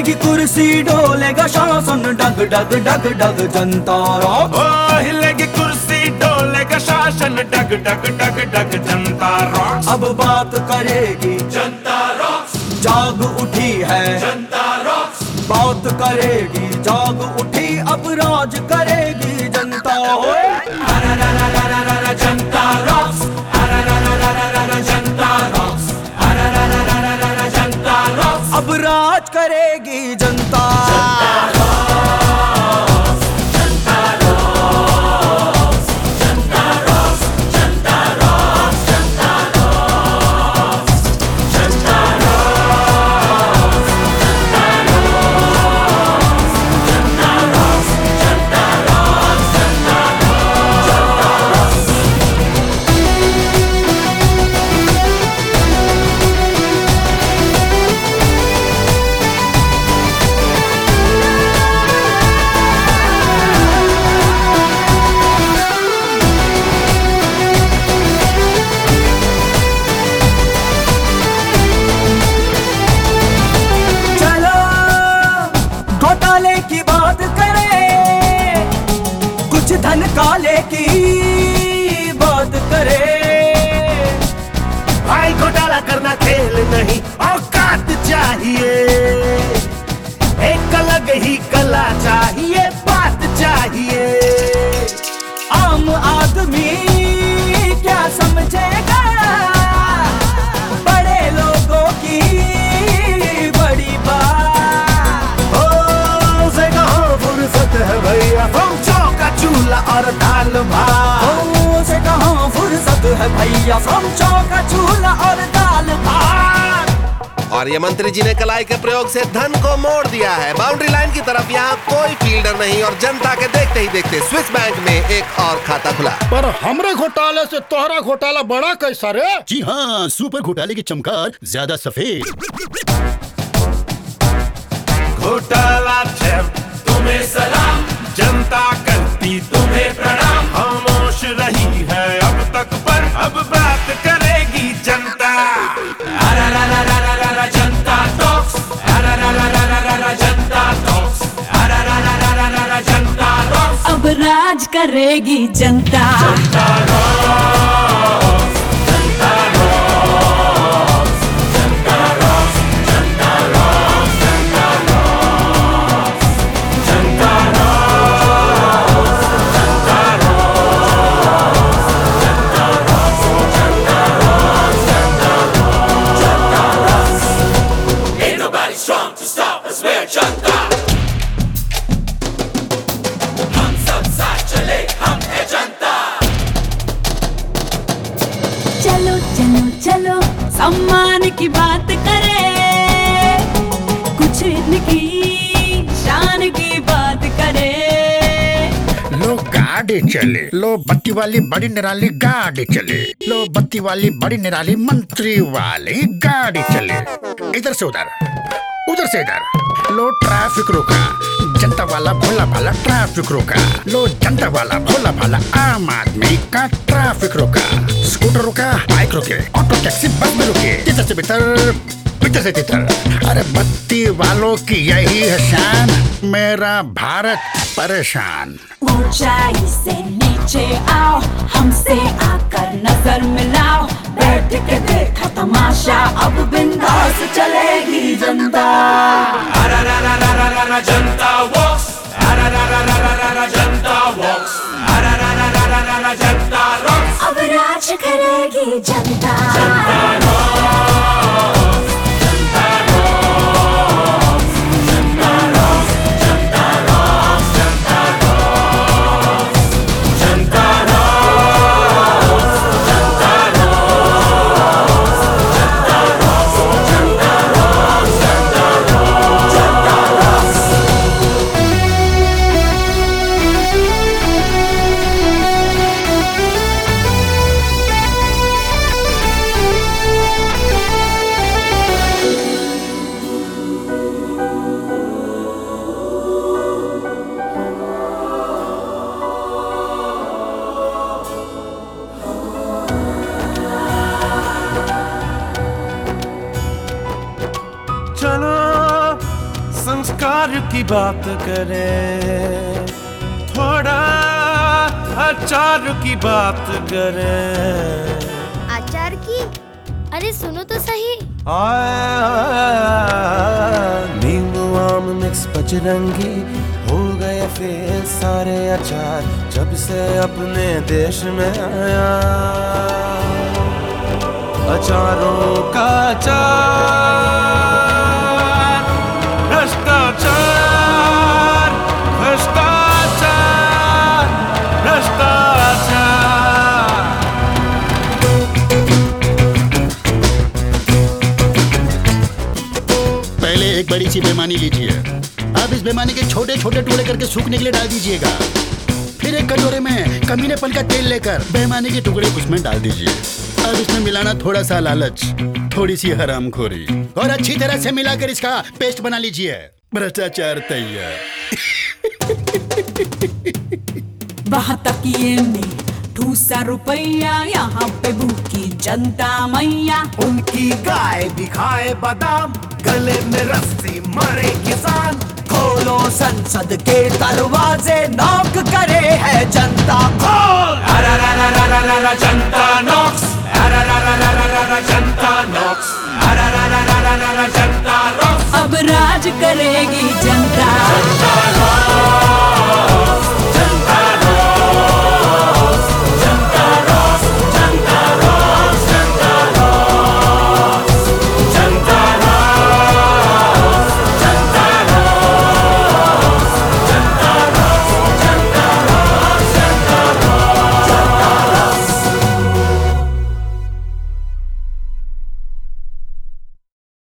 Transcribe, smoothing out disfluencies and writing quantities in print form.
हिलेगी कुर्सी डोलेगा शासन, डग डग डग डग जनता रॉक्स। हिलेगी कुर्सी डोलेगा शासन, डग डग डग डग जनता रॉक्स। अब बात करेगी जनता रॉक्स, जाग उठी है जनता रॉक्स। बात करेगी जाग उठी, अब राज करेगी जनता। जनता रॉक्स, जनता रॉक्स, जनता रॉक्स। अब राज करेगी जनता। की बात करें, कुछ धन काले की बात करें। भाई घोटाला करना खेल नहीं, औकात चाहिए। एक अलग ही कला चाहिए, बात चाहिए। आम आदमी क्या समझेगा बड़े लोगों की बड़ी बात। है भैया फ्रॉम का चूल्हा और दाल भात। से कहाँ फुर्सत है भैया, फ्रॉम का चूल्हा और दाल भात। और ये मंत्री जी ने कलाई के प्रयोग से धन को मोड़ दिया है। बाउंड्री लाइन की तरफ यहाँ कोई फील्डर नहीं और जनता के देखते ही देखते स्विस बैंक में एक और खाता खुला। पर हमरे घोटाले से तोहरा घोटाला बड़ा कैसा रे? जी हाँ, सुपर घोटाले की चमकार ज्यादा सफेद। घोटाला जब तुम्हें सलाम, जनता करती तुम्हें प्रणाम। खामोश रही है अब तक पर अब बात करेगी जनता। जनता टॉक्स, जनता टॉक्स, जनता टॉक्स। अब राज करेगी जनता। जनता रॉक्स, जनता रॉक्स, जनता रॉक्स, जनता रॉक्स, जनता रॉक्स, जनता रॉक्स, जनता रॉक्स, जनता रॉक्स, जनता रॉक्स, जनता rocks. Ain't nobody strong to stop us, we're जनता। हम सब साथ चले, हम है जनता। चलो चलो चलो सम्मान की बात करें, कुछ इनकी शान की बात करें। लो गाड़ी चले, लो बत्ती वाली बड़ी निराली गाड़ी चले, लो बत्ती वाली बड़ी निराली मंत्री वाली गाड़ी चले। इधर से उधर, उधर से इधर। लो ट्रैफिक रोका, जनता वाला भोला भाला ट्रैफिक रोका। लो जनता वाला भोला भाला आम आदमी का ट्रैफिक रोका। स्कूटर रोका, बाइक रोके, ऑटो टैक्सी बस में रुके। तितर से बितर, बितर से तितर। अरे बत्ती वालों की यही है शान, मेरा भारत परेशान। ऊंचाई से नीचे आओ, हमसे आकर नजर मिलाओ। बैठ के देखा तमाशा, अब बिंदास चलेगी जनता। जनता वॉक्स, जनता वॉक्स, जनता रॉक्स। अब राज करेगी जनता। जनता रॉक्स, जनता रॉक्स, जनता रॉक्स, जनता रॉक्स, जनता रॉक्स, जनता रॉक्स, जनता रॉक्स, जनता रॉक्स, जनता रॉक्स, जनता रॉक्स, जनता रॉक्स। की बात करें, थोड़ा अचार की बात करें। अचार की? अरे सुनो तो सही। नींबू आम मिक्स बजरंगी हो गए फेल सारे अचार जब से अपने देश में आया। अचारों का अचार, भ्रष्टाचार, भ्रष्टाचार, भ्रष्टाचार। पहले एक बड़ी सी बेईमानी लीजिए। अब इस बेईमानी के छोटे छोटे टुकड़े करके सूखने के लिए डाल दीजिएगा। फिर एक कटोरे में कमीनेपन का तेल लेकर बेईमानी के टुकड़े उसमें डाल दीजिए। अब इसमें मिलाना थोड़ा सा लालच, थोड़ी सी हरामखोरी और अच्छी तरह से मिलाकर इसका पेस्ट बना लीजिए। भ्रष्टाचार तैयार। बहतकिए में ठूसा रुपया, यहाँ पे भूखी जनता मैया। उनकी गाय भी खाए बादाम, गले में रस्सी मरे किसान। खोलो संसद के दरवाजे, नॉक करे है जनता खोल। अरा जनता नॉक्स, अरा जनता नॉक्स, अरा जनता नॉक्स। अब राज करेगी जनता। जनता नॉक्स।